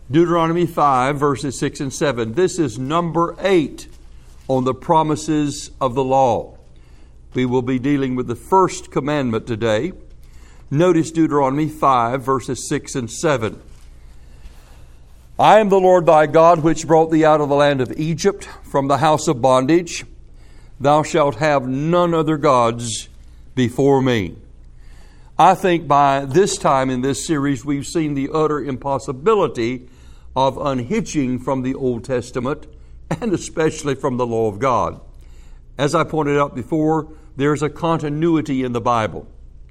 Deuteronomy 5, verses 6 and 7. This is number 8 on the promises of the law. We will be dealing with the first commandment today. Notice Deuteronomy 5, verses 6 and 7. I am the Lord thy God, which brought thee out of the land of Egypt, from the house of bondage. Thou shalt have none other gods before me. I think by this time in this series, we've seen the utter impossibility of unhitching from the Old Testament, and especially from the law of God. As I pointed out before, there's a continuity in the Bible.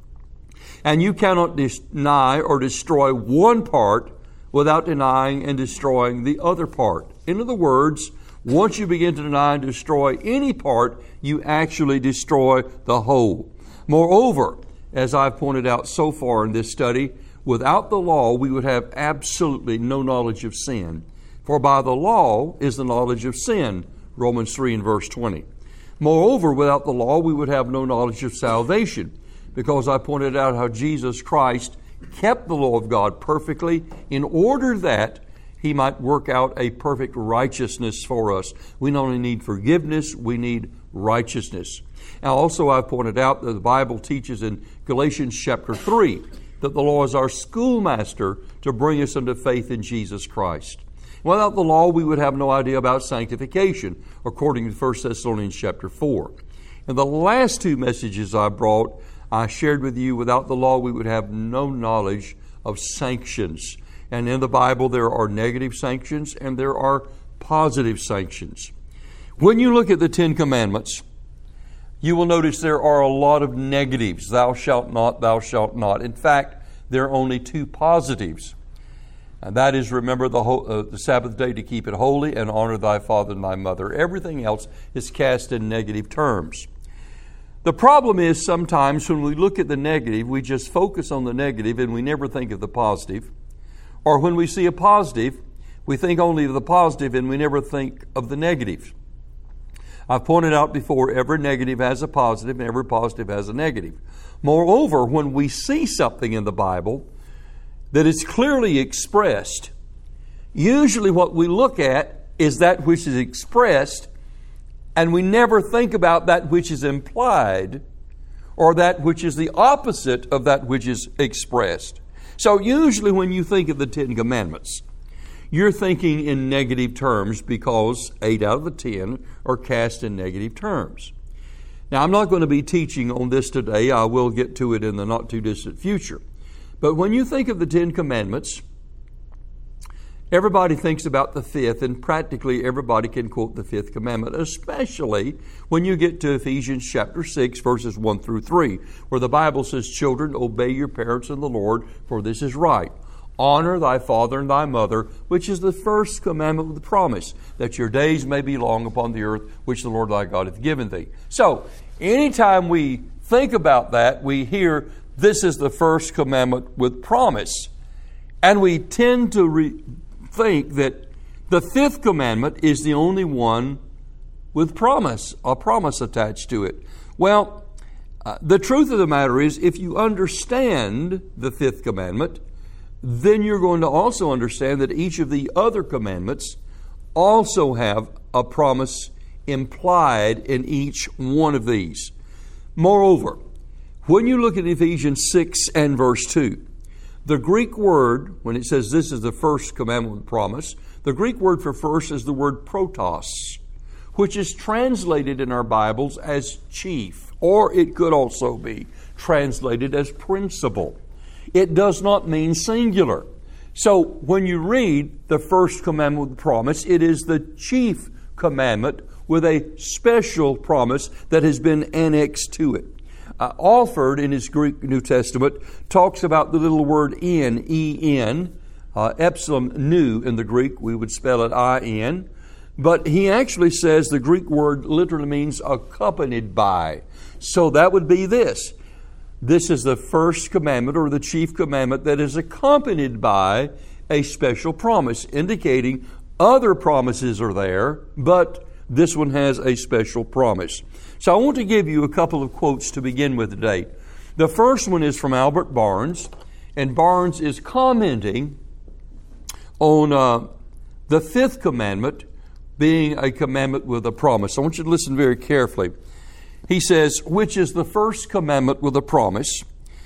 And you cannot deny or destroy one part without denying and destroying the other part. In other words, once you begin to deny and destroy any part, you actually destroy the whole. Moreover, as I've pointed out so far in this study, without the law, we would have absolutely no knowledge of sin. For by the law is the knowledge of sin, Romans 3 and verse 20. Moreover, without the law, we would have no knowledge of salvation, because I pointed out how Jesus Christ kept the law of God perfectly in order that He might work out a perfect righteousness for us. We not only need forgiveness, we need righteousness. Now also I've pointed out that the Bible teaches in Galatians chapter 3 that the law is our schoolmaster to bring us unto faith in Jesus Christ. Without the law, we would have no idea about sanctification, according to 1 Thessalonians chapter 4. In the last two messages I brought, I shared with you, without the law, we would have no knowledge of sanctions. And in the Bible, there are negative sanctions and there are positive sanctions. When you look at the Ten Commandments, you will notice there are a lot of negatives. Thou shalt not, thou shalt not. In fact, there are only two positives. And that is, remember the Sabbath day to keep it holy, and honor thy father and thy mother. Everything else is cast in negative terms. The problem is sometimes when we look at the negative, we just focus on the negative and we never think of the positive. Or when we see a positive, we think only of the positive and we never think of the negative. I've pointed out before, every negative has a positive and every positive has a negative. Moreover, when we see something in the Bible that is clearly expressed, usually what we look at is that which is expressed, and we never think about that which is implied or that which is the opposite of that which is expressed. So usually when you think of the Ten Commandments, you're thinking in negative terms because 8 out of the 10 are cast in negative terms. Now, I'm not going to be teaching on this today. I will get to it in the not too distant future. But when you think of the Ten Commandments, everybody thinks about the fifth, and practically everybody can quote the fifth commandment, especially when you get to Ephesians chapter 6, verses 1 through 3, where the Bible says, "Children, obey your parents in the Lord, for this is right. Honor thy father and thy mother," which is the first commandment with the promise, that your days may be long upon the earth, which the Lord thy God hath given thee. So, anytime we think about that, we hear this is the first commandment with promise. And we tend to think that the fifth commandment is the only one with promise, a promise attached to it. Well, the truth of the matter is, if you understand the fifth commandment, then you're going to also understand that each of the other commandments also have a promise implied in each one of these. Moreover, when you look at Ephesians 6 and verse 2, the Greek word, when it says this is the first commandment with promise, the Greek word for first is the word protos, which is translated in our Bibles as chief, or it could also be translated as principal. It does not mean singular. So when you read the first commandment with promise, it is the chief commandment with a special promise that has been annexed to it. Alford, in his Greek New Testament, talks about the little word in, E-N, epsilon nu in the Greek, we would spell it I-N. But he actually says the Greek word literally means accompanied by. So that would be this. This is the first commandment, or the chief commandment, that is accompanied by a special promise, indicating other promises are there, but this one has a special promise. So I want to give you a couple of quotes to begin with today. The first one is from Albert Barnes, and Barnes is commenting on the fifth commandment being a commandment with a promise. I want you to listen very carefully. He says, which is the first commandment with a promise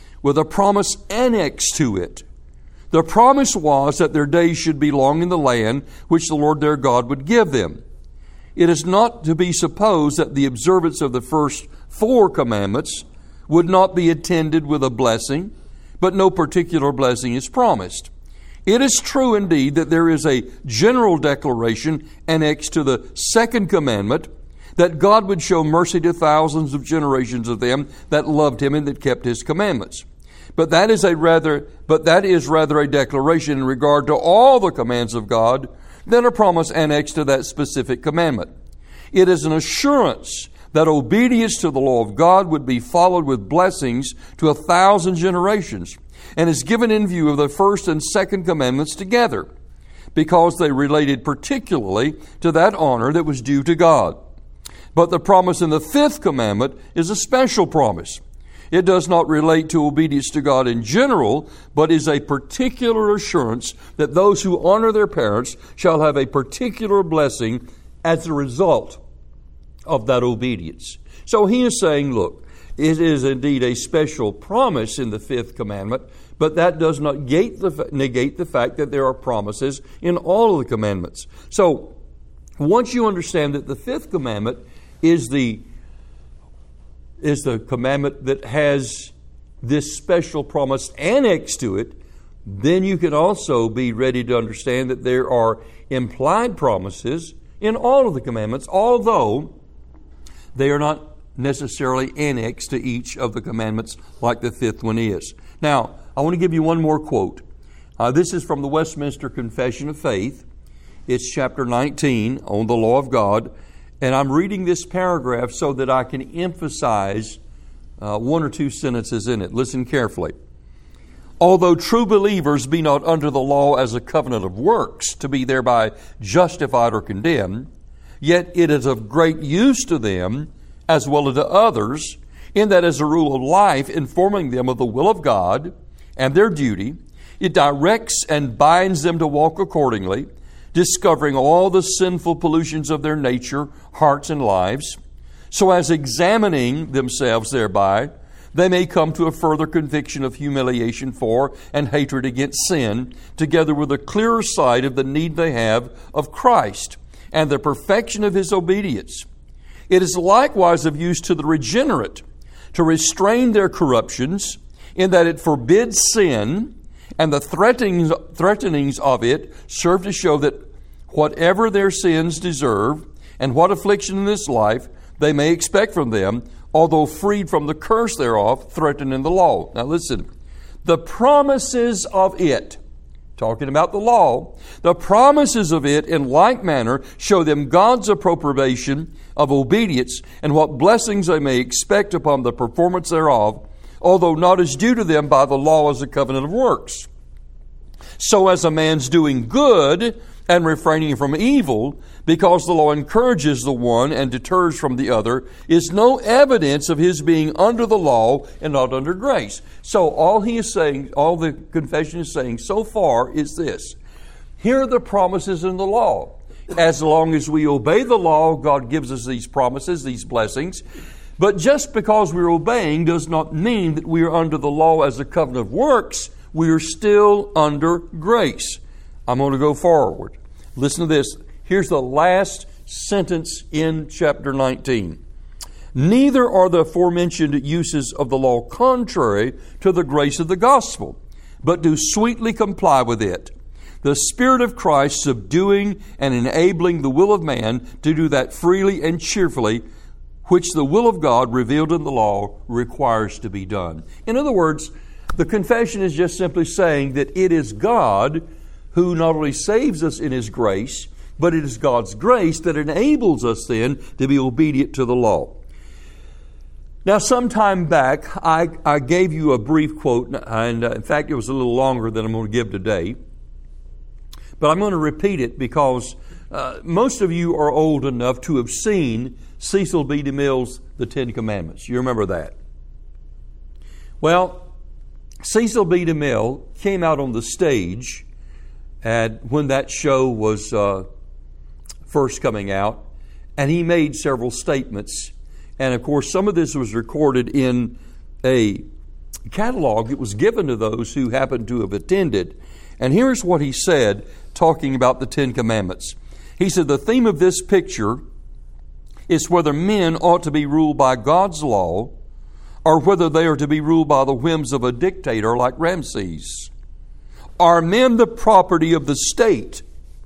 annexed to it. The promise was that their days should be long in the land which the Lord their God would give them. It is not to be supposed that the observance of the first 4 commandments would not be attended with a blessing, but no particular blessing is promised. It is true indeed that there is a general declaration annexed to the second commandment that God would show mercy to thousands of generations of them that loved Him and that kept His commandments. But that is rather a declaration in regard to all the commands of God than a promise annexed to that specific commandment. It is an assurance that obedience to the law of God would be followed with blessings to 1,000 generations, and is given in view of the first and second commandments together, because they related particularly to that honor that was due to God. But the promise in the fifth commandment is a special promise. It does not relate to obedience to God in general, but is a particular assurance that those who honor their parents shall have a particular blessing as a result of that obedience. So he is saying, look, it is indeed a special promise in the fifth commandment, but that does not negate the fact that there are promises in all of the commandments. So once you understand that the fifth commandment is the commandment that has this special promise annexed to it, then you can also be ready to understand that there are implied promises in all of the commandments, although they are not necessarily annexed to each of the commandments like the fifth one is. Now, I want to give you one more quote. This is from the Westminster Confession of Faith. It's chapter 19 on the law of God. And I'm reading this paragraph so that I can emphasize 1 or 2 sentences in it. Listen carefully. Although true believers be not under the law as a covenant of works, to be thereby justified or condemned, yet it is of great use to them, as well as to others, in that as a rule of life, informing them of the will of God and their duty, it directs and binds them to walk accordingly, discovering all the sinful pollutions of their nature, hearts, and lives, so as examining themselves thereby, they may come to a further conviction of humiliation for and hatred against sin, together with a clearer sight of the need they have of Christ and the perfection of His obedience. It is likewise of use to the regenerate to restrain their corruptions, in that it forbids sin, and the threatenings of it serve to show that whatever their sins deserve and what affliction in this life they may expect from them, although freed from the curse thereof threatened in the law. Now listen, the promises of it, talking about the law, the promises of it in like manner show them God's approbation of obedience and what blessings they may expect upon the performance thereof, although not as due to them by the law as a covenant of works. So as a man's doing good and refraining from evil, because the law encourages the one and deters from the other, is no evidence of his being under the law and not under grace. So all he is saying, all the confession is saying so far is this. Here are the promises in the law. As long as we obey the law, God gives us these promises, these blessings. But just because we're obeying does not mean that we are under the law as a covenant of works. We are still under grace. I'm going to go forward. Listen to this. Here's the last sentence in chapter 19. Neither are the aforementioned uses of the law contrary to the grace of the gospel, but do sweetly comply with it. The Spirit of Christ subduing and enabling the will of man to do that freely and cheerfully, which the will of God revealed in the law requires to be done. In other words, the confession is just simply saying that it is God who not only saves us in His grace, but it is God's grace that enables us then to be obedient to the law. Now, some time back, I gave you a brief quote, and in fact, it was a little longer than I'm going to give today. But I'm going to repeat it because most of you are old enough to have seen Cecil B. DeMille's The Ten Commandments. You remember that? Well, Cecil B. DeMille came out on the stage and when that show was first coming out, and he made several statements. And of course, some of this was recorded in a catalog that was given to those who happened to have attended. And here's what he said, talking about the Ten Commandments. He said, the theme of this picture is whether men ought to be ruled by God's law or whether they are to be ruled by the whims of a dictator like Ramses. Are men the property of the state,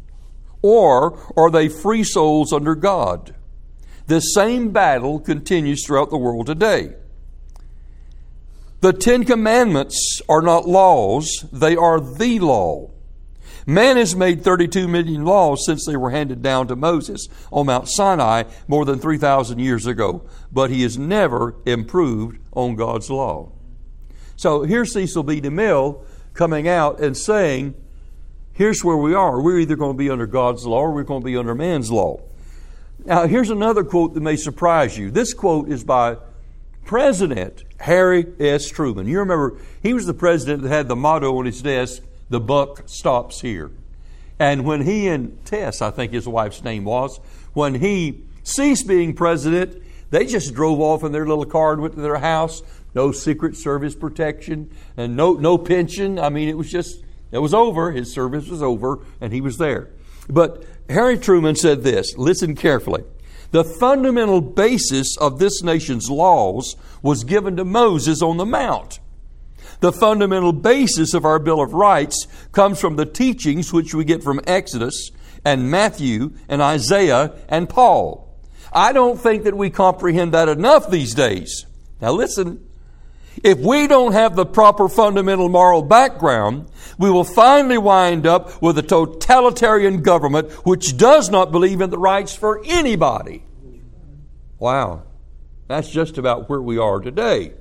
or are they free souls under God? This same battle continues throughout the world today. The Ten Commandments are not laws, they are the law. Man has made 32 million laws since they were handed down to Moses on Mount Sinai more than 3,000 years ago, but he has never improved on God's law. So here's Cecil B. DeMille coming out and saying, here's where we are. We're either going to be under God's law or we're going to be under man's law. Now, here's another quote that may surprise you. This quote is by President Harry S. Truman. You remember, he was the president that had the motto on his desk, "The buck stops here." And when he and Tess, I think his wife's name was, when he ceased being president, they just drove off in their little car and went to their house. No Secret Service protection and no pension. I mean, it was over. His service was over and he was there. But Harry Truman said this, listen carefully. The fundamental basis of this nation's laws was given to Moses on the Mount. The fundamental basis of our Bill of Rights comes from the teachings which we get from Exodus and Matthew and Isaiah and Paul. I don't think that we comprehend that enough these days. Now listen, if we don't have the proper fundamental moral background, we will finally wind up with a totalitarian government which does not believe in the rights for anybody. Wow, that's just about where we are today,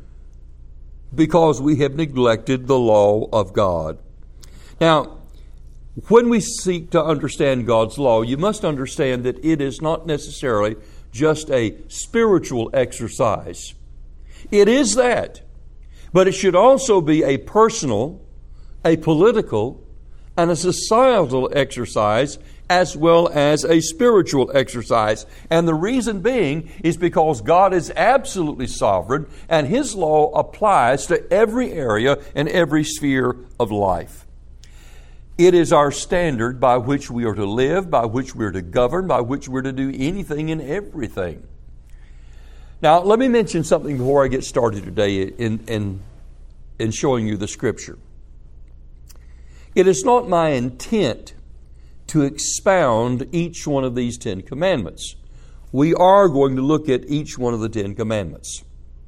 because we have neglected the law of God. Now, when we seek to understand God's law, you must understand that it is not necessarily just a spiritual exercise. It is that, but it should also be a personal, a political, and a societal exercise, as well as a spiritual exercise. And the reason being is because God is absolutely sovereign, and His law applies to every area and every sphere of life. It is our standard by which we are to live, by which we are to govern, by which we are to do anything and everything. Now, let me mention something before I get started today in showing you the Scripture. It is not my intent to expound each one of these 10 commandments. We are going to look at each one of the 10 commandments.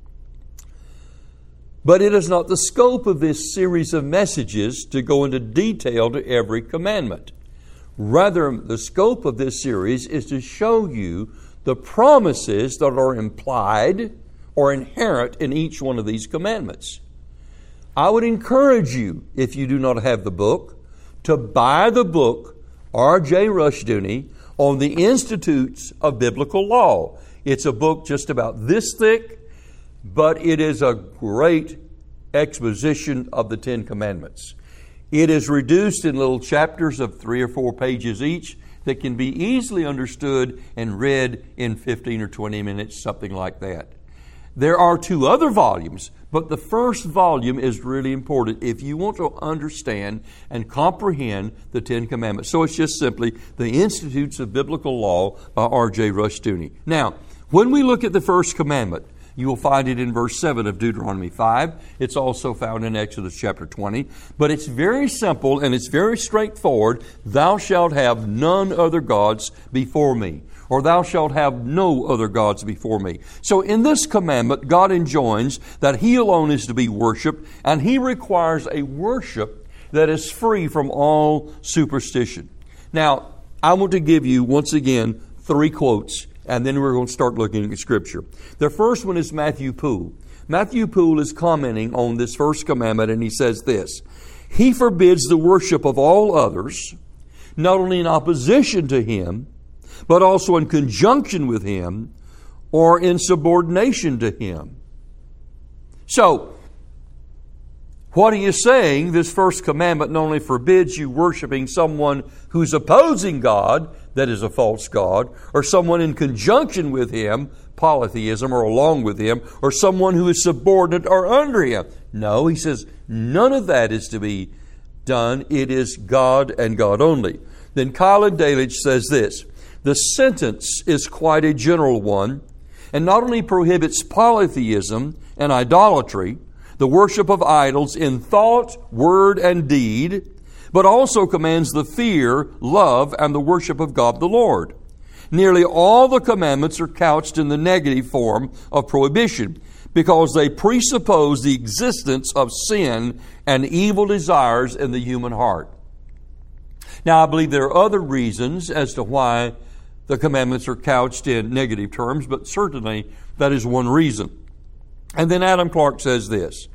But it is not the scope of this series of messages to go into detail to every commandment. Rather, the scope of this series is to show you the promises that are implied or inherent in each one of these commandments. I would encourage you, if you do not have the book, to buy the book R.J. Rushdoony on the Institutes of Biblical Law. It's a book just about this thick, but it is a great exposition of the 10 Commandments. It is reduced in little chapters of 3 or 4 pages each that can be easily understood and read in 15 or 20 minutes, something like that. There are 2 other volumes, but the first volume is really important if you want to understand and comprehend the 10 Commandments. So it's just simply the Institutes of Biblical Law by R.J. Rushdoony. Now, when we look at the first commandment, you will find it in verse 7 of Deuteronomy 5. It's also found in Exodus chapter 20. But it's very simple and it's very straightforward. Thou shalt have none other gods before me, or thou shalt have no other gods before me. So in this commandment, God enjoins that He alone is to be worshiped, and He requires a worship that is free from all superstition. Now, I want to give you, once again, 3 quotes, and then we're going to start looking at Scripture. The first one is Matthew Poole. Matthew Poole is commenting on this first commandment, and he says this: He forbids the worship of all others, not only in opposition to Him, but also in conjunction with Him or in subordination to Him. So, What are you saying? This first commandment not only forbids you worshiping someone who's opposing God, that is a false God, or someone in conjunction with Him, polytheism, or along with Him, or someone who is subordinate or under Him. No, He says none of that is to be done. It is God and God only. Then Keil Delitzsch says this: the sentence is quite a general one, and not only prohibits polytheism and idolatry, the worship of idols in thought, word, and deed, but also commands the fear, love, and the worship of God the Lord. Nearly all the commandments are couched in the negative form of prohibition because they presuppose the existence of sin and evil desires in the human heart. Now, I believe there are other reasons as to why the commandments are couched in negative terms, but certainly that is one reason. And then Adam Clarke says this: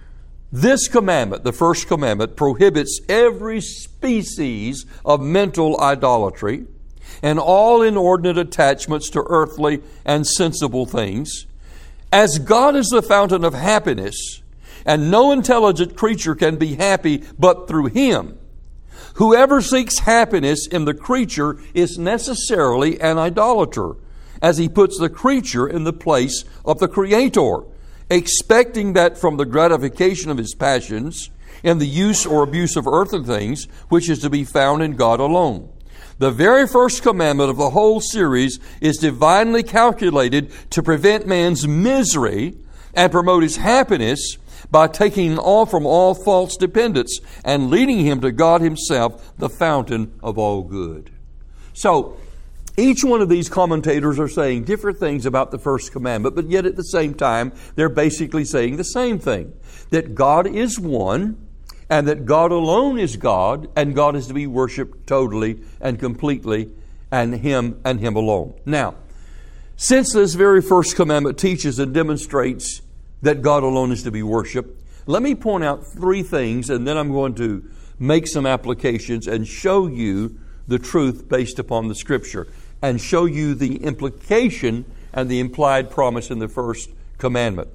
this commandment, the first commandment, prohibits every species of mental idolatry and all inordinate attachments to earthly and sensible things. As God is the fountain of happiness, and no intelligent creature can be happy but through Him, whoever seeks happiness in the creature is necessarily an idolater, as he puts the creature in the place of the Creator, expecting that from the gratification of his passions and the use or abuse of earthly things, which is to be found in God alone. The very first commandment of the whole series is divinely calculated to prevent man's misery and promote his happiness by taking off from all false dependence and leading him to God Himself, the fountain of all good. So, each one of these commentators are saying different things about the first commandment, but yet at the same time, they're basically saying the same thing. That God is one, and that God alone is God, and God is to be worshiped totally and completely, and Him alone. Now, since this very first commandment teaches and demonstrates that God alone is to be worshiped, let me point out three things, and then I'm going to make some applications and show you the truth based upon the Scripture, and show you the implication and the implied promise in the first commandment.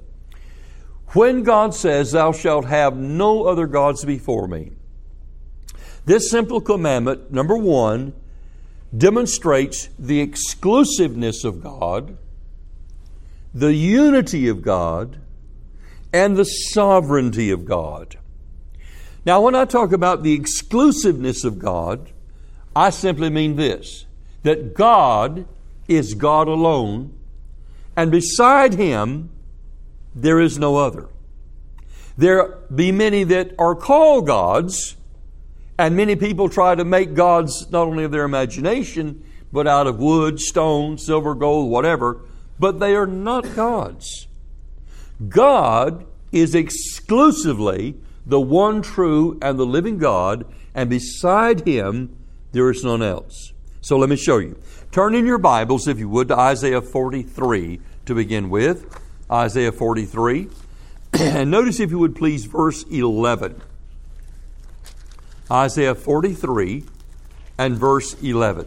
When God says, "Thou shalt have no other gods before me," this simple commandment, number one, demonstrates the exclusiveness of God, the unity of God, and the sovereignty of God. Now, when I talk about the exclusiveness of God, I simply mean this: that God is God alone, and beside Him there is no other. There be many that are called gods, and many people try to make gods not only of their imagination, but out of wood, stone, silver, gold, whatever, but they are not gods. God is exclusively the one true and the living God, and beside Him there is none else. So let me show you. Turn in your Bibles, if you would, to Isaiah 43 to begin with. Isaiah 43. And notice, if you would please, verse 11. Isaiah 43 and verse 11.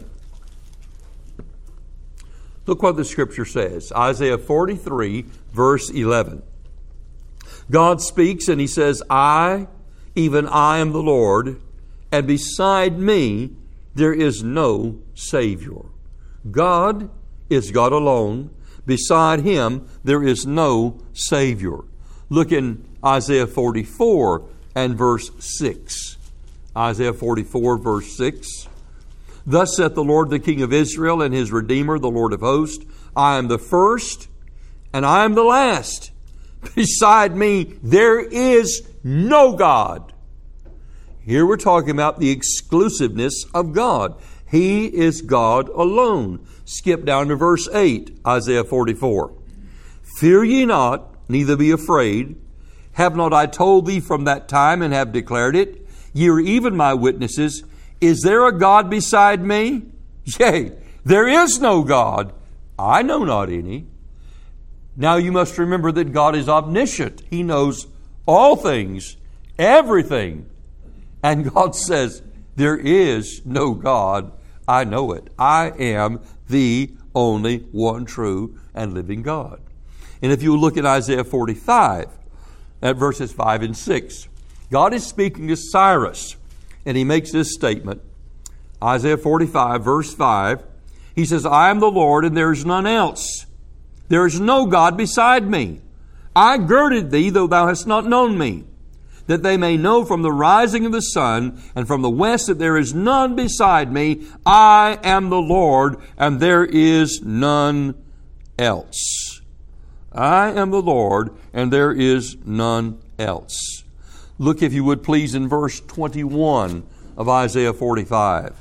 Look what the Scripture says. Isaiah 43, verse 11. God speaks and He says, "I, even I am the Lord, and beside me there is no Savior." God is God alone. Beside Him there is no Savior. Look in Isaiah 44 and verse 6. Isaiah 44, verse 6. "Thus saith the Lord, the King of Israel, and His Redeemer, the Lord of hosts, I am the first, and I am the last. Beside me there is no God." Here we're talking about the exclusiveness of God. He is God alone. Skip down to verse 8, Isaiah 44. "Fear ye not, neither be afraid. Have not I told thee from that time, and have declared it? Ye are even my witnesses. Is there a God beside me? Yea, there is no God. I know not any." Now you must remember that God is omniscient. He knows all things, everything. And God says, there is no God. I know it. I am the only one true and living God. And if you look at Isaiah 45, at verses 5 and 6, God is speaking to Cyrus, and he makes this statement. Isaiah 45, verse 5. He says, I am the Lord, and there is none else. There is no God beside me. I girded thee, though thou hast not known me, that they may know from the rising of the sun and from the west that there is none beside me. I am the Lord, and there is none else. I am the Lord, and there is none else. Look, if you would please, in verse 21 of Isaiah 45.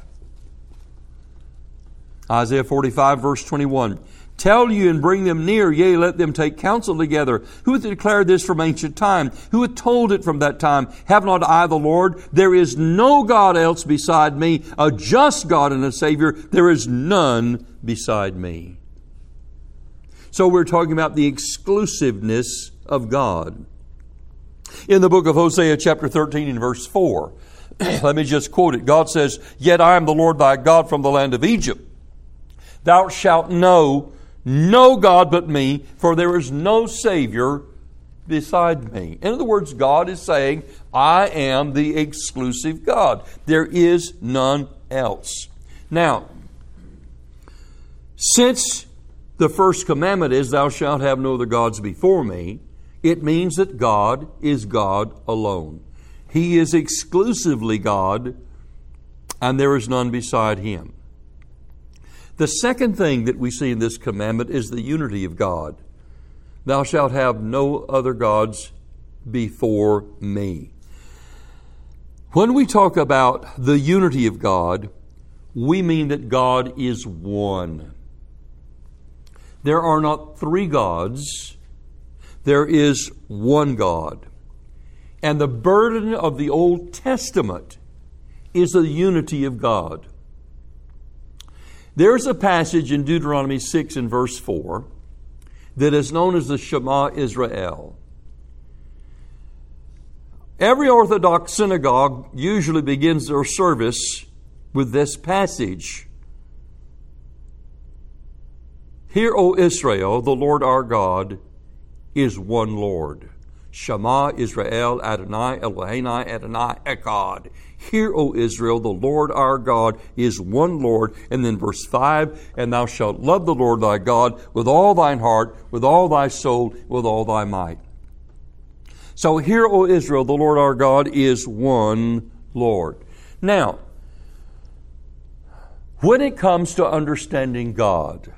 Isaiah 45, verse 21. Tell you and bring them near, yea, let them take counsel together. Who hath declared this from ancient time? Who hath told it from that time? Have not I the Lord? There is no God else beside me, a just God and a Savior. There is none beside me. So we're talking about the exclusiveness of God. In the book of Hosea, chapter 13 and verse 4, let me just quote it. God says, Yet I am the Lord thy God from the land of Egypt. Thou shalt know no God but me, for there is no Savior beside me. In other words, God is saying, I am the exclusive God. There is none else. Now, since the first commandment is, Thou shalt have no other gods before me, it means that God is God alone. He is exclusively God, and there is none beside Him. The second thing that we see in this commandment is the unity of God. Thou shalt have no other gods before me. When we talk about the unity of God, we mean that God is one. There are not three gods. There is one God. And the burden of the Old Testament is the unity of God. There's a passage in Deuteronomy 6 and verse 4 that is known as the Shema Israel. Every Orthodox synagogue usually begins their service with this passage. Hear, O Israel, the Lord our God is one Lord. Shema Israel, Adonai Eloheinu, Adonai Echad. Hear, O Israel, the Lord our God is one Lord. And then verse 5, And thou shalt love the Lord thy God with all thine heart, with all thy soul, with all thy might. So hear, O Israel, the Lord our God is one Lord. Now, when it comes to understanding God,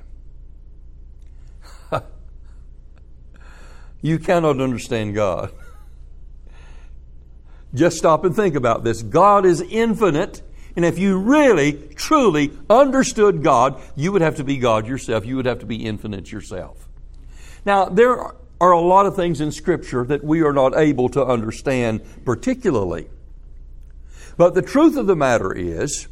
you cannot understand God. Just stop and think about this. God is infinite, and if you really, truly understood God, you would have to be God yourself. You would have to be infinite yourself. Now, there are a lot of things in Scripture that we are not able to understand particularly. But the truth of the matter is,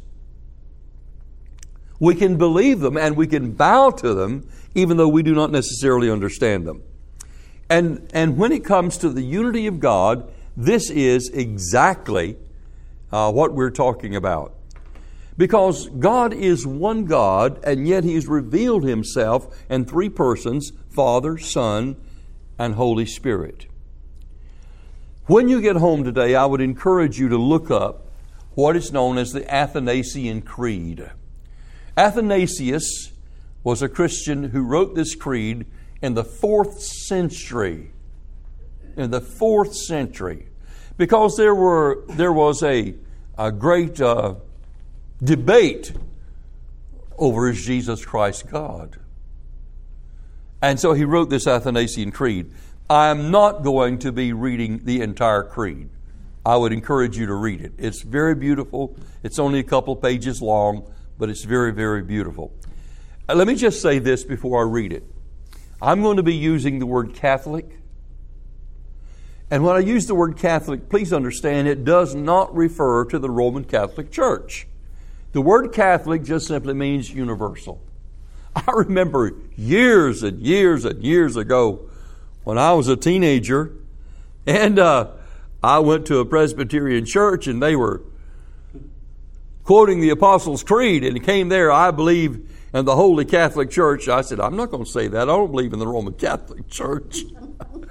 we can believe them and we can bow to them, even though we do not necessarily understand them. And when it comes to the unity of God, this is exactly what we're talking about. Because God is one God, and yet He's revealed Himself in three persons, Father, Son, and Holy Spirit. When you get home today, I would encourage you to look up what is known as the Athanasian Creed. Athanasius was a Christian who wrote this creed in the 4th century. In the 4th century. Because there was a great debate over, is Jesus Christ God? And so he wrote this Athanasian Creed. I am not going to be reading the entire creed. I would encourage you to read it. It's very beautiful. It's only a couple pages long, but it's very, very beautiful. Let me just say this before I read it. I'm going to be using the word Catholic. And when I use the word Catholic, please understand it does not refer to the Roman Catholic Church. The word Catholic just simply means universal. I remember years and years and years ago when I was a teenager and I went to a Presbyterian church and they were quoting the Apostles' Creed, and it came there, I believe in the Holy Catholic Church. I said, I'm not going to say that. I don't believe in the Roman Catholic Church.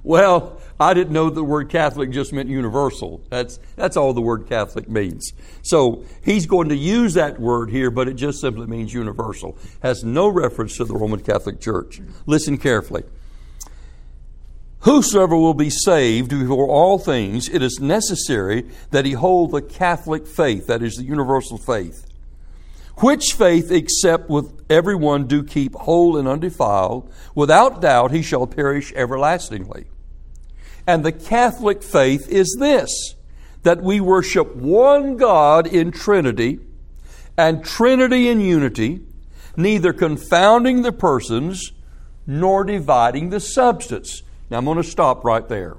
Well, I didn't know the word Catholic just meant universal. That's all the word Catholic means. So he's going to use that word here, but it just simply means universal. Has no reference to the Roman Catholic Church. Listen carefully. Whosoever will be saved before all things, it is necessary that he hold the Catholic faith, that is the universal faith. Which faith except with everyone do keep whole and undefiled, without doubt he shall perish everlastingly. And the Catholic faith is this, that we worship one God in Trinity, and Trinity in unity, neither confounding the persons, nor dividing the substance. Now I'm going to stop right there.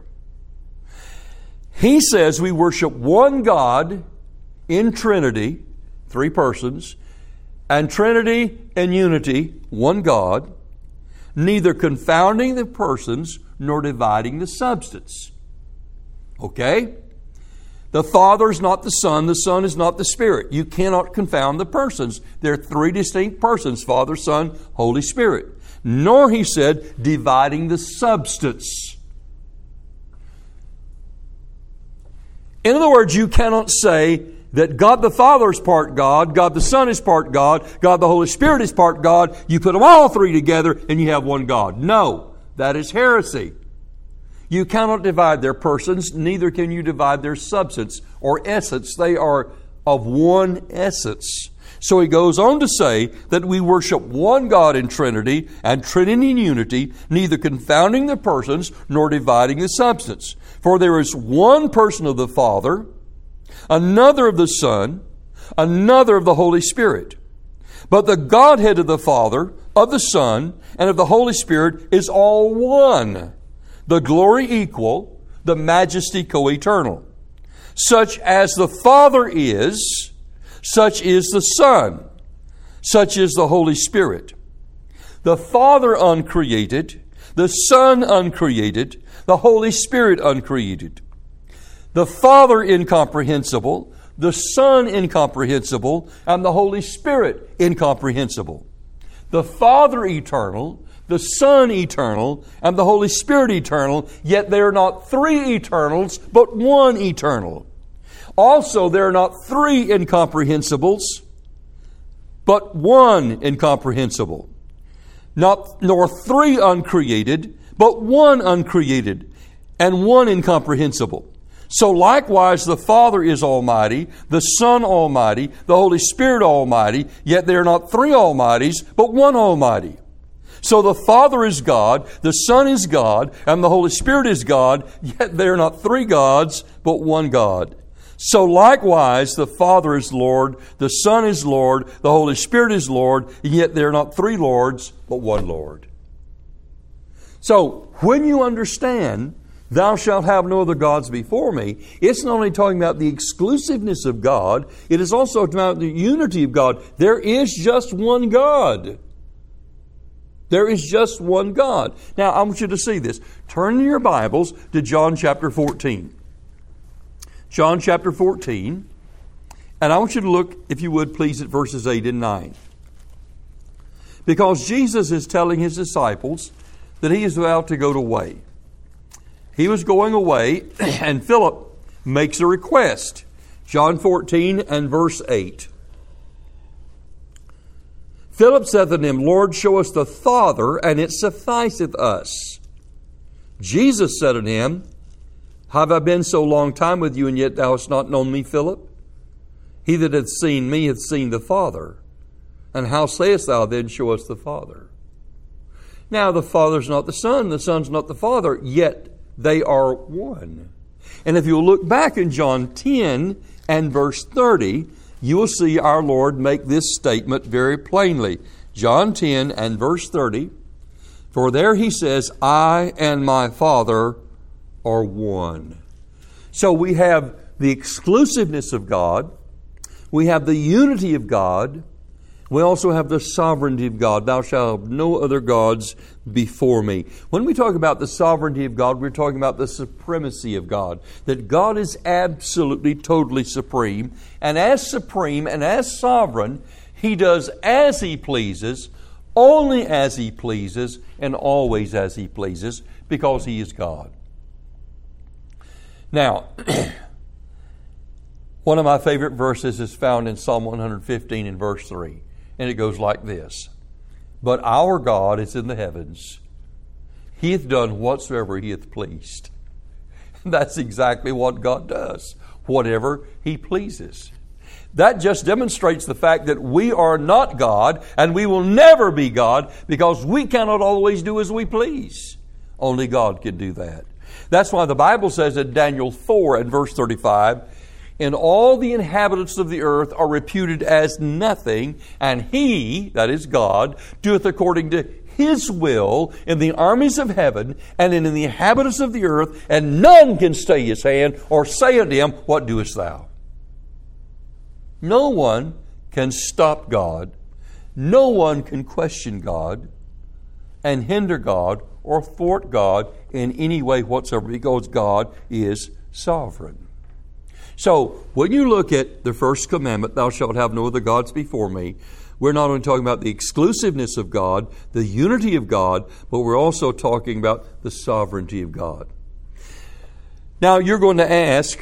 He says we worship one God in Trinity, three persons, and Trinity and unity, one God, neither confounding the persons nor dividing the substance. Okay? The Father is not the Son is not the Spirit. You cannot confound the persons. They're three distinct persons, Father, Son, Holy Spirit. Nor, he said, dividing the substance. In other words, you cannot say that God the Father is part God, God the Son is part God, God the Holy Spirit is part God. You put them all three together and you have one God. No, that is heresy. You cannot divide their persons, neither can you divide their substance or essence. They are of one essence. So he goes on to say that we worship one God in Trinity and Trinity in unity, neither confounding the persons nor dividing the substance. For there is one person of the Father, another of the Son, another of the Holy Spirit. But the Godhead of the Father, of the Son, and of the Holy Spirit is all one. The glory equal, the majesty co-eternal. Such as the Father is, such is the Son, such is the Holy Spirit. The Father uncreated, the Son uncreated, the Holy Spirit uncreated. The Father incomprehensible, the Son incomprehensible, and the Holy Spirit incomprehensible. The Father eternal, the Son eternal, and the Holy Spirit eternal, yet they are not three eternals, but one eternal. Also, there are not three incomprehensibles, but one incomprehensible. Nor three uncreated, but one uncreated, and one incomprehensible. So likewise the Father is almighty, the Son almighty, the Holy Spirit almighty, yet they are not three almighties, but one almighty. So the Father is God, the Son is God, and the Holy Spirit is God, yet they are not three gods, but one God. So likewise the Father is Lord, the Son is Lord, the Holy Spirit is Lord, yet they are not three Lords, but one Lord. So when you understand, thou shalt have no other gods before me, it's not only talking about the exclusiveness of God, it is also about the unity of God. There is just one God. There is just one God. Now, I want you to see this. Turn in your Bibles to John chapter 14. John chapter 14. And I want you to look, if you would, please, at verses 8 and 9. Because Jesus is telling His disciples that He is about to go away. He was going away, and Philip makes a request. John 14 and verse 8. Philip saith unto him, Lord, show us the Father, and it sufficeth us. Jesus said unto him, Have I been so long time with you, and yet thou hast not known me, Philip? He that hath seen me hath seen the Father. And how sayest thou then, show us the Father? Now the Father's not the Son, the Son's not the Father, yet they are one. And if you'll look back in John 10 and verse 30, you will see our Lord make this statement very plainly. John 10 and verse 30, for there He says, I and my Father are one. So we have the exclusiveness of God. We have the unity of God. We also have the sovereignty of God. Thou shalt have no other gods before me. When we talk about the sovereignty of God, we're talking about the supremacy of God. That God is absolutely, totally supreme. And as supreme and as sovereign, He does as He pleases only as He pleases and always as He pleases, because He is God. Now, one of my favorite verses is found in Psalm 115 in verse 3. And it goes like this: But our God is in the heavens. He hath done whatsoever He hath pleased. That's exactly what God does. Whatever He pleases. That just demonstrates the fact that we are not God and we will never be God, because we cannot always do as we please. Only God can do that. That's why the Bible says in Daniel 4 and verse 35, And all the inhabitants of the earth are reputed as nothing, and He, that is God, doeth according to His will in the armies of heaven and in the inhabitants of the earth, and none can stay His hand or say unto Him, What doest thou? No one can stop God. No one can question God and hinder God or thwart God in any way whatsoever, because God is sovereign. So, when you look at the first commandment, thou shalt have no other gods before me, we're not only talking about the exclusiveness of God, the unity of God, but we're also talking about the sovereignty of God. Now, you're going to ask,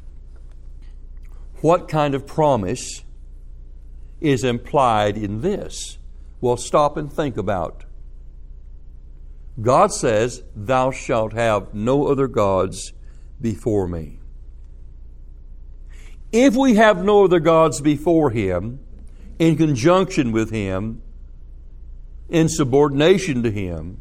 what kind of promise is implied in this? Well, stop and think about. God says, thou shalt have no other gods before me. If we have no other gods before Him, in conjunction with Him, in subordination to Him,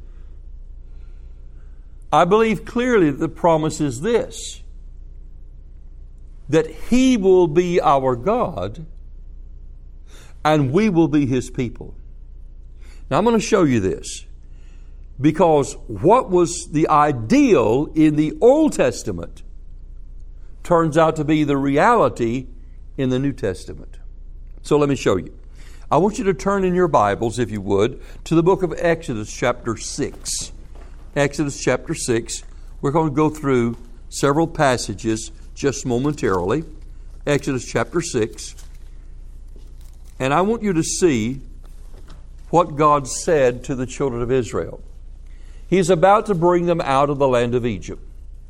I believe clearly that the promise is this: that He will be our God and we will be His people. Now I'm going to show you this, because what was the ideal in the Old Testament turns out to be the reality in the New Testament. So let me show you. I want you to turn in your Bibles, if you would, to the book of Exodus chapter 6. Exodus chapter 6. We're going to go through several passages just momentarily. Exodus chapter 6. And I want you to see what God said to the children of Israel. He's about to bring them out of the land of Egypt.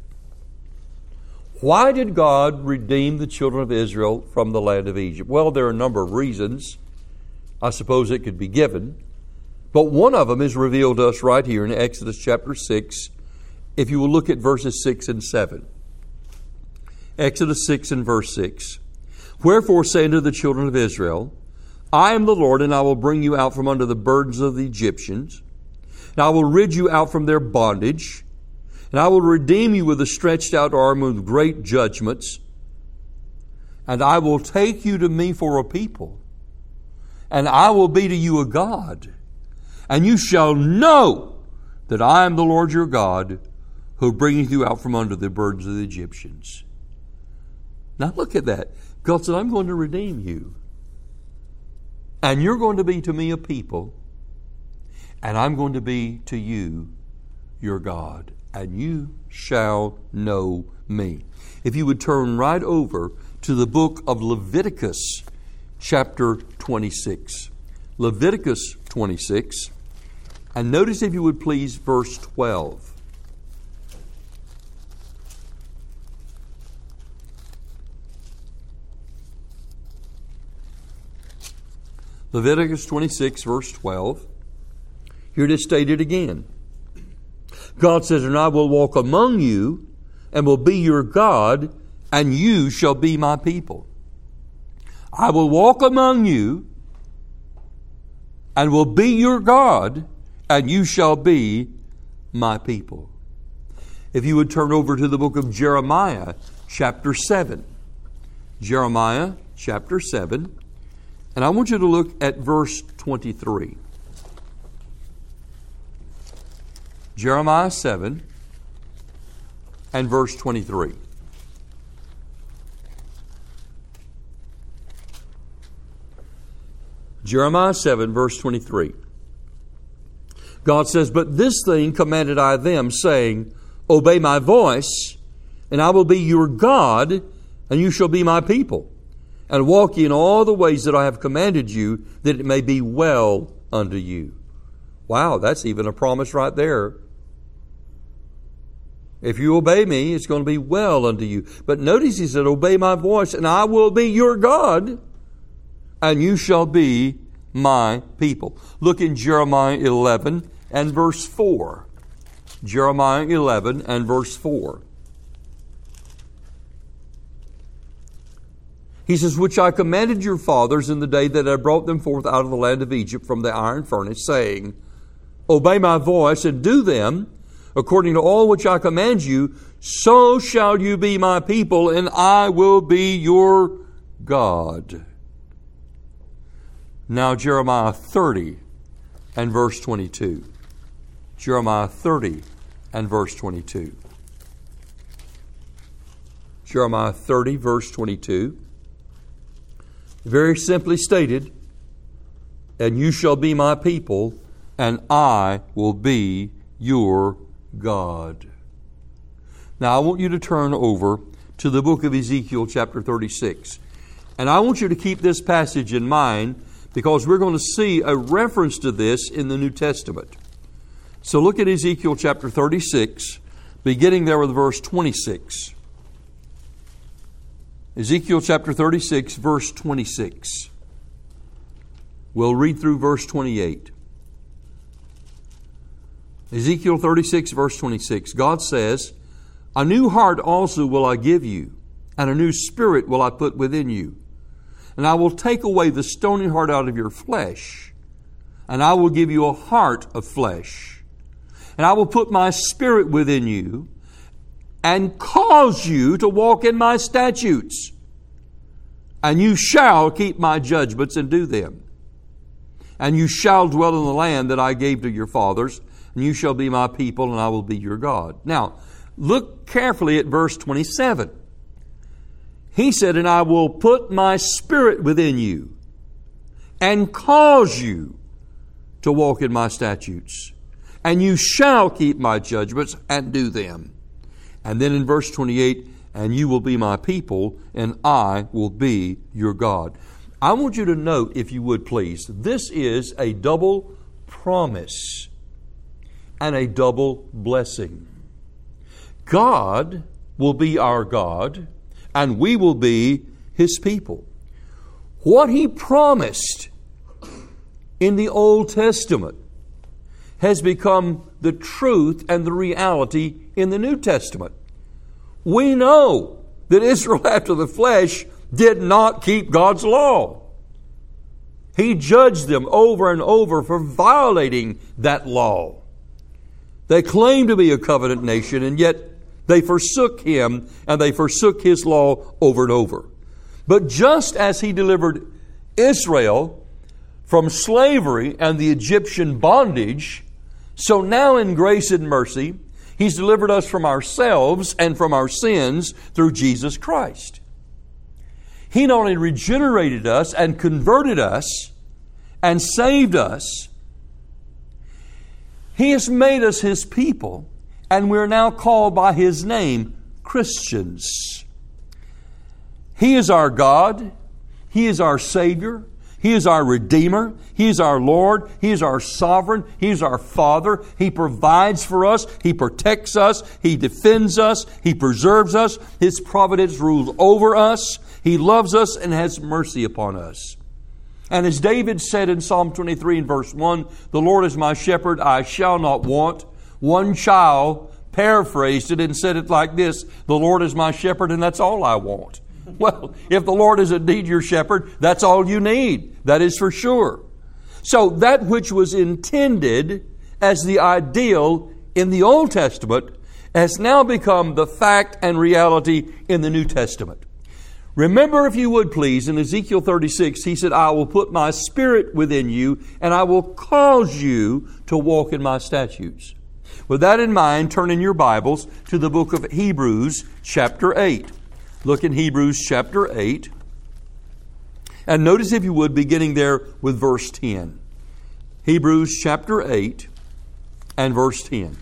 Why did God redeem the children of Israel from the land of Egypt? Well, there are a number of reasons. I suppose it could be given. But one of them is revealed to us right here in Exodus chapter 6, if you will look at verses 6 and 7. Exodus 6 and verse 6. Wherefore say unto the children of Israel, I am the Lord, and I will bring you out from under the burdens of the Egyptians, and I will rid you out from their bondage, and I will redeem you with a stretched out arm and with great judgments, and I will take you to me for a people, and I will be to you a God, and you shall know that I am the Lord your God, who bringeth you out from under the burdens of the Egyptians. Now look at that. God said, I'm going to redeem you, and you're going to be to me a people, and I'm going to be to you your God, and you shall know me. If you would turn right over to the book of Leviticus, chapter 26. Leviticus 26. And notice, if you would please, verse 12. Leviticus 26, verse 12. Here it is stated again. God says, and I will walk among you, and will be your God, and you shall be my people. I will walk among you, and will be your God, and you shall be my people. If you would turn over to the book of Jeremiah, chapter 7. Jeremiah, chapter 7. And I want you to look at verse 23. Jeremiah 7 and verse 23. Jeremiah 7, verse 23. God says, but this thing commanded I them, saying, obey my voice, and I will be your God, and you shall be my people. And walk ye in all the ways that I have commanded you, that it may be well unto you. Wow, that's even a promise right there. If you obey me, it's going to be well unto you. But notice he said, obey my voice, and I will be your God, and you shall be my people. Look in Jeremiah 11 and verse 4. Jeremiah 11 and verse 4. He says, which I commanded your fathers in the day that I brought them forth out of the land of Egypt from the iron furnace, saying, obey my voice and do them according to all which I command you, so shall you be my people, and I will be your God. Now Jeremiah 30 and verse 22. Jeremiah 30 and verse 22. Jeremiah 30 verse 22. Very simply stated, and you shall be my people, and I will be your God. Now I want you to turn over to the book of Ezekiel chapter 36. And I want you to keep this passage in mind because we're going to see a reference to this in the New Testament. So look at Ezekiel chapter 36, beginning there with verse 26. Ezekiel chapter 36, verse 26. We'll read through verse 28. Ezekiel 36, verse 26. God says, a new heart also will I give you, and a new spirit will I put within you. And I will take away the stony heart out of your flesh, and I will give you a heart of flesh. And I will put my spirit within you, and cause you to walk in my statutes. And you shall keep my judgments and do them. And you shall dwell in the land that I gave to your fathers, and you shall be my people, and I will be your God. Now, look carefully at verse 27. He said, and I will put my spirit within you, and cause you to walk in my statutes. And you shall keep my judgments and do them. And then in verse 28, and you will be my people, and I will be your God. I want you to note, if you would please, this is a double promise and a double blessing. God will be our God, and we will be His people. What He promised in the Old Testament has become the truth and the reality in the New Testament. We know that Israel after the flesh did not keep God's law. He judged them over and over for violating that law. They claimed to be a covenant nation, and yet they forsook Him and they forsook His law over and over. But just as He delivered Israel from slavery and the Egyptian bondage, so now in grace and mercy, He's delivered us from ourselves and from our sins through Jesus Christ. He not only regenerated us and converted us and saved us, He has made us His people, and we're now called by His name, Christians. He is our God. He is our Savior. He is our Redeemer. He is our Lord. He is our Sovereign. He is our Father. He provides for us. He protects us. He defends us. He preserves us. His providence rules over us. He loves us and has mercy upon us. And as David said in Psalm 23 and verse 1, the Lord is my shepherd, I shall not want. One child paraphrased it and said it like this, the Lord is my shepherd and that's all I want. Well, if the Lord is indeed your shepherd, that's all you need. That is for sure. So that which was intended as the ideal in the Old Testament has now become the fact and reality in the New Testament. Remember, if you would please, in Ezekiel 36, He said, I will put my spirit within you and I will cause you to walk in my statutes. With that in mind, turn in your Bibles to the book of Hebrews chapter 8. Look in Hebrews chapter 8. And notice, if you would, beginning there with verse 10. Hebrews chapter 8 and verse 10.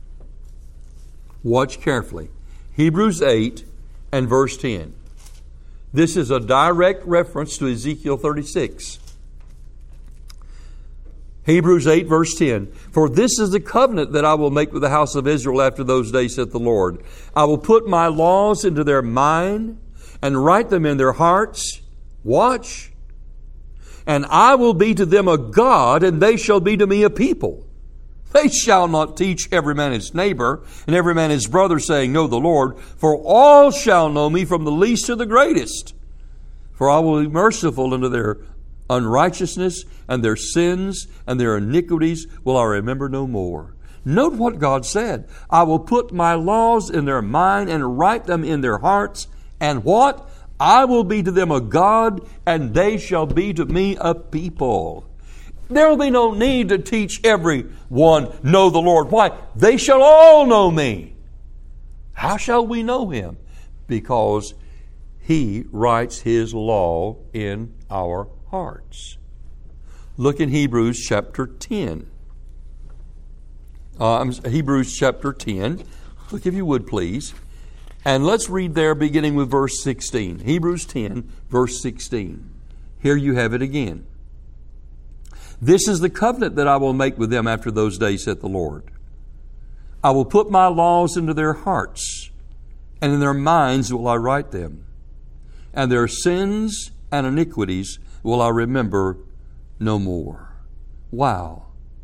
Watch carefully. Hebrews 8 and verse 10. This is a direct reference to Ezekiel 36. Hebrews 8 verse 10. For this is the covenant that I will make with the house of Israel after those days, saith the Lord. I will put my laws into their mind and write them in their hearts. Watch. And I will be to them a God, and they shall be to me a people. They shall not teach every man his neighbor and every man his brother, saying, Know the Lord, for all shall know me from the least to the greatest. For I will be merciful unto their unrighteousness, and their sins and their iniquities will I remember no more. Note what God said. I will put my laws in their mind and write them in their hearts. And what? I will be to them a God, and they shall be to me a people. There will be no need to teach everyone, know the Lord. Why? They shall all know me. How shall we know Him? Because He writes His law in our hearts. Look in Hebrews chapter 10. Hebrews chapter 10. Look if you would, please. And let's read there beginning with verse 16. Hebrews 10, verse 16. Here you have it again. This is the covenant that I will make with them after those days, saith the Lord. I will put my laws into their hearts, and in their minds will I write them. And their sins and iniquities will I remember no more. Wow.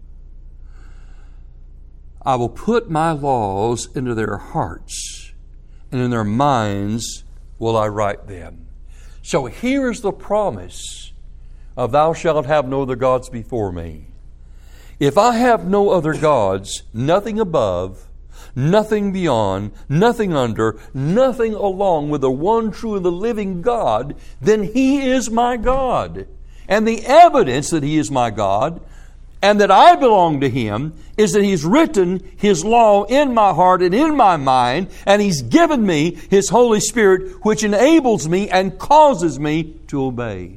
I will put my laws into their hearts, and in their minds will I write them. So here is the promise of thou shalt have no other gods before me. If I have no other gods, nothing above, nothing beyond, nothing under, nothing along with the one true and the living God, then He is my God. And the evidence that He is my God and that I belong to Him is that He's written His law in my heart and in my mind, and He's given me His Holy Spirit, which enables me and causes me to obey.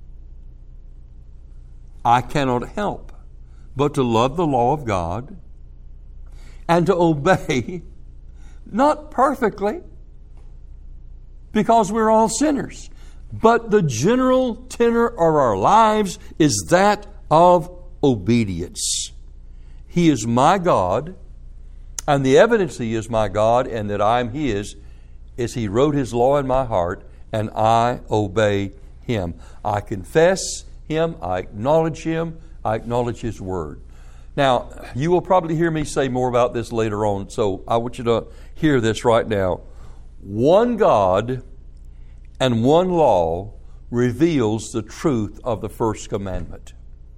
I cannot help but to love the law of God and to obey, not perfectly, because we're all sinners, but the general tenor of our lives is that of obedience. He is my God, and the evidence He is my God and that I'm His is He wrote His law in my heart, and I obey Him. I confess Him, I acknowledge Him, I acknowledge His Word. Now, you will probably hear me say more about this later on, so I want you to hear this right now. One God and one law reveals the truth of the first commandment.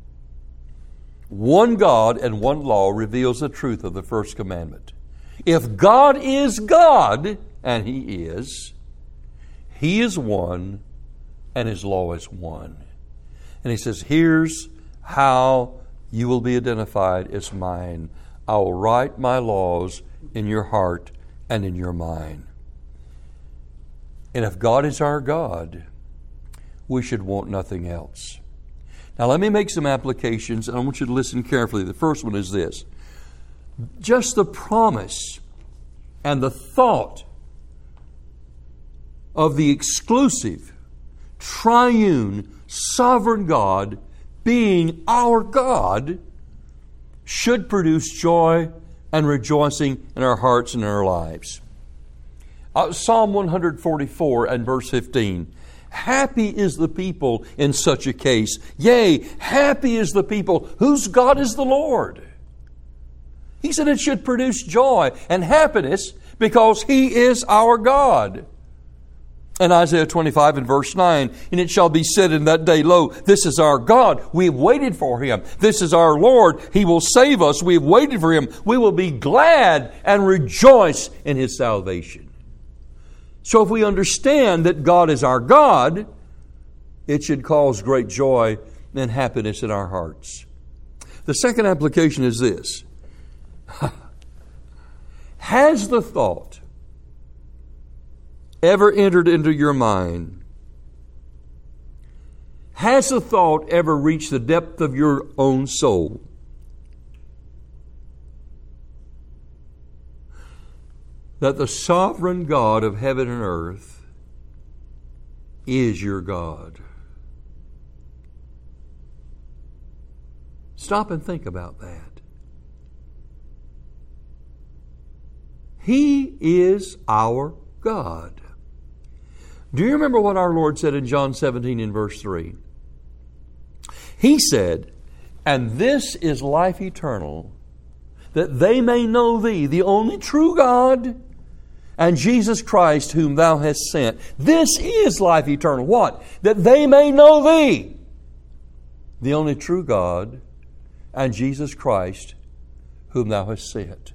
One God and one law reveals the truth of the first commandment. If God is God, and He is one, and His law is one. And He says, here's how you will be identified as mine. I will write my laws in your heart and in your mind. And if God is our God, we should want nothing else. Now let me make some applications, and I want you to listen carefully. The first one is this. Just the promise and the thought of the exclusive, triune, sovereign God being our God should produce joy and rejoicing in our hearts and in our lives. Psalm 144 and verse 15. Happy is the people in such a case. Yea, happy is the people whose God is the Lord. He said it should produce joy and happiness because He is our God. In Isaiah 25 and verse 9, and it shall be said in that day, Lo, this is our God. We have waited for Him. This is our Lord. He will save us. We have waited for Him. We will be glad and rejoice in His salvation. So if we understand that God is our God, it should cause great joy and happiness in our hearts. The second application is this. Has the thought ever entered into your mind? Has the thought ever reached the depth of your own soul? That the sovereign God of heaven and earth is your God. Stop and think about that. He is our God. Do you remember what our Lord said in John 17 in verse 3? He said, "And this is life eternal, that they may know Thee, the only true God, and Jesus Christ whom Thou hast sent." This is life eternal. What? That they may know Thee, the only true God, and Jesus Christ whom Thou hast sent.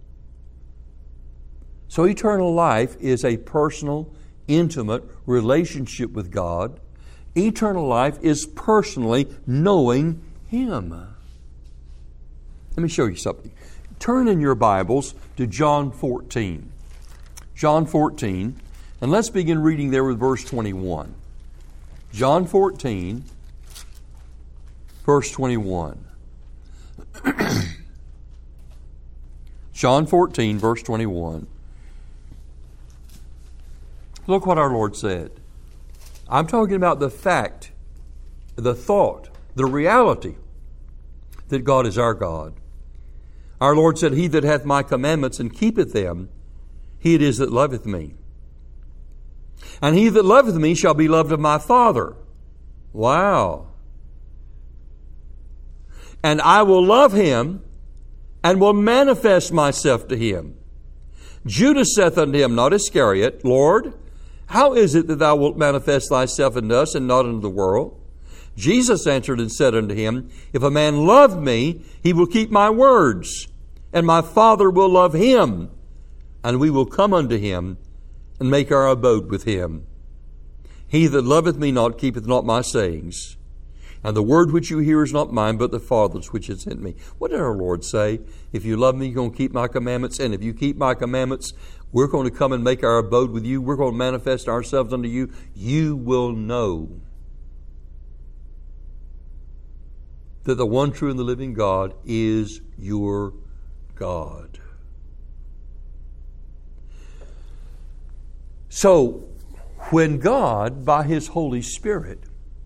So eternal life is a personal, intimate relationship with God. Eternal life is personally knowing Him. Let me show you something. Turn in your Bibles to John 14. John 14, and let's begin reading there with verse 21. John 14, verse 21. John 14, verse 21. Look what our Lord said. I'm talking about the fact, the thought, the reality that God is our God. Our Lord said, "He that hath my commandments and keepeth them, he it is that loveth me. And he that loveth me shall be loved of my Father." Wow. "And I will love him, and will manifest myself to him." Judas saith unto him, not Iscariot, "Lord, how is it that thou wilt manifest thyself unto us, and not unto the world?" Jesus answered and said unto him, "If a man love me, he will keep my words, and my Father will love him, and we will come unto him, and make our abode with him. He that loveth me not keepeth not my sayings, and the word which you hear is not mine, but the Father's which hath sent me." What did our Lord say? If you love me, you're going to keep my commandments, and if you keep my commandments, we're going to come and make our abode with you. We're going to manifest ourselves unto you. You will know that the one true and the living God is your God. So, when God, by His Holy Spirit,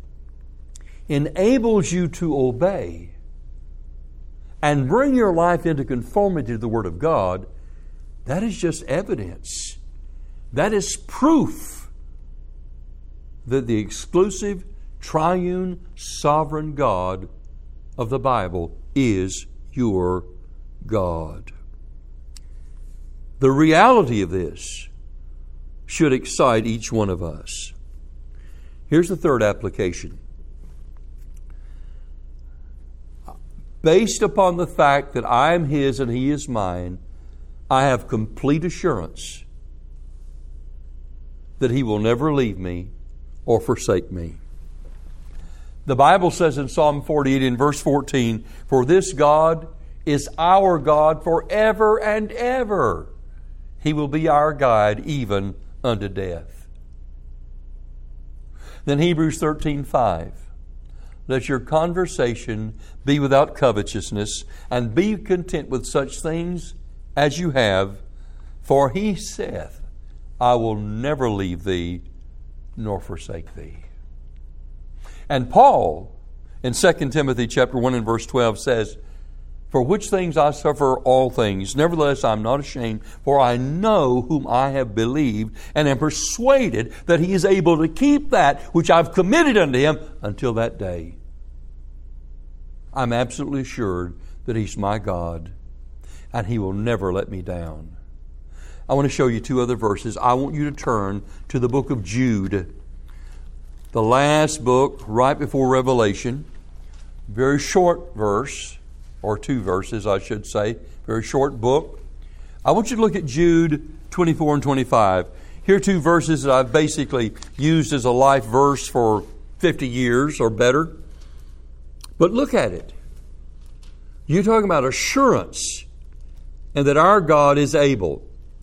enables you to obey and bring your life into conformity to the Word of God, that is just evidence. That is proof that the exclusive, triune, sovereign God of the Bible is your God. The reality of this should excite each one of us. Here's the third application. Based upon the fact that I am His and He is mine, I have complete assurance that He will never leave me or forsake me. The Bible says in Psalm 48 in verse 14, "For this God is our God forever and ever. He will be our guide even unto death." Then Hebrews 13:5, "Let your conversation be without covetousness, and be content with such things as you have. For He saith, I will never leave thee nor forsake thee." And Paul, in 2 Timothy chapter 1 and verse 12 says, "For which things I suffer all things. Nevertheless, I am not ashamed, for I know whom I have believed, and am persuaded that He is able to keep that which I've committed unto Him until that day." I'm absolutely assured that He's my God, and He will never let me down. I want to show you two other verses. I want you to turn to the book of Jude, the last book right before Revelation. Very short verse, or two verses, I should say. Very short book. I want you to look at Jude 24 and 25. Here are two verses that I've basically used as a life verse for 50 years or better. But look at it. You're talking about assurance and that our God is able.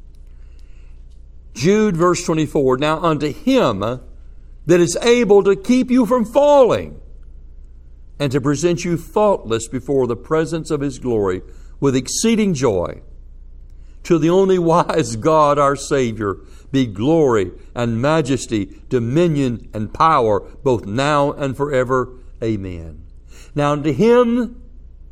Jude verse 24, "Now unto Him that is able to keep you from falling, and to present you faultless before the presence of His glory with exceeding joy. To the only wise God our Savior be glory and majesty, dominion and power, both now and forever. Amen." Now unto Him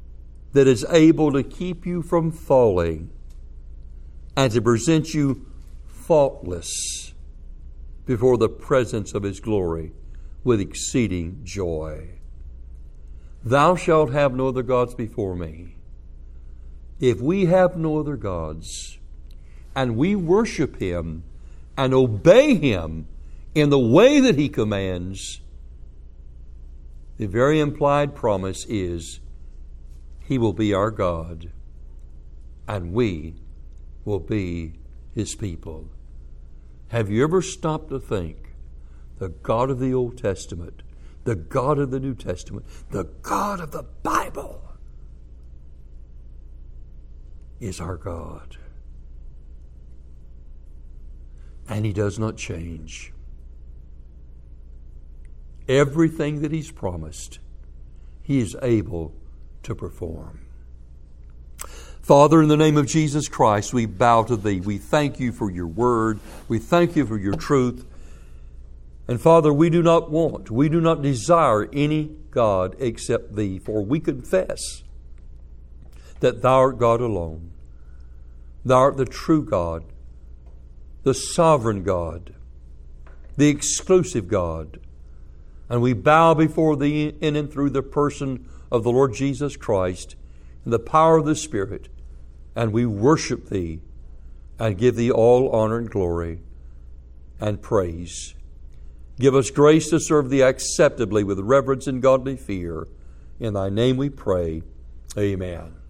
that is able to keep you from falling and to present you faultless before the presence of His glory with exceeding joy. Thou shalt have no other gods before me. If we have no other gods, and we worship Him and obey Him in the way that He commands, the very implied promise is He will be our God and we will be His people. Have you ever stopped to think the God of the Old Testament, the God of the New Testament, the God of the Bible is our God? And He does not change. Everything that He's promised, He is able to perform. Father, in the name of Jesus Christ, we bow to Thee. We thank You for Your word. We thank You for Your truth. And Father, we do not desire any God except Thee, for we confess that Thou art God alone. Thou art the true God, the sovereign God, the exclusive God. And we bow before Thee in and through the person of the Lord Jesus Christ in the power of the Spirit. And we worship Thee and give Thee all honor and glory and praise. Give us grace to serve Thee acceptably with reverence and godly fear. In Thy name we pray. Amen.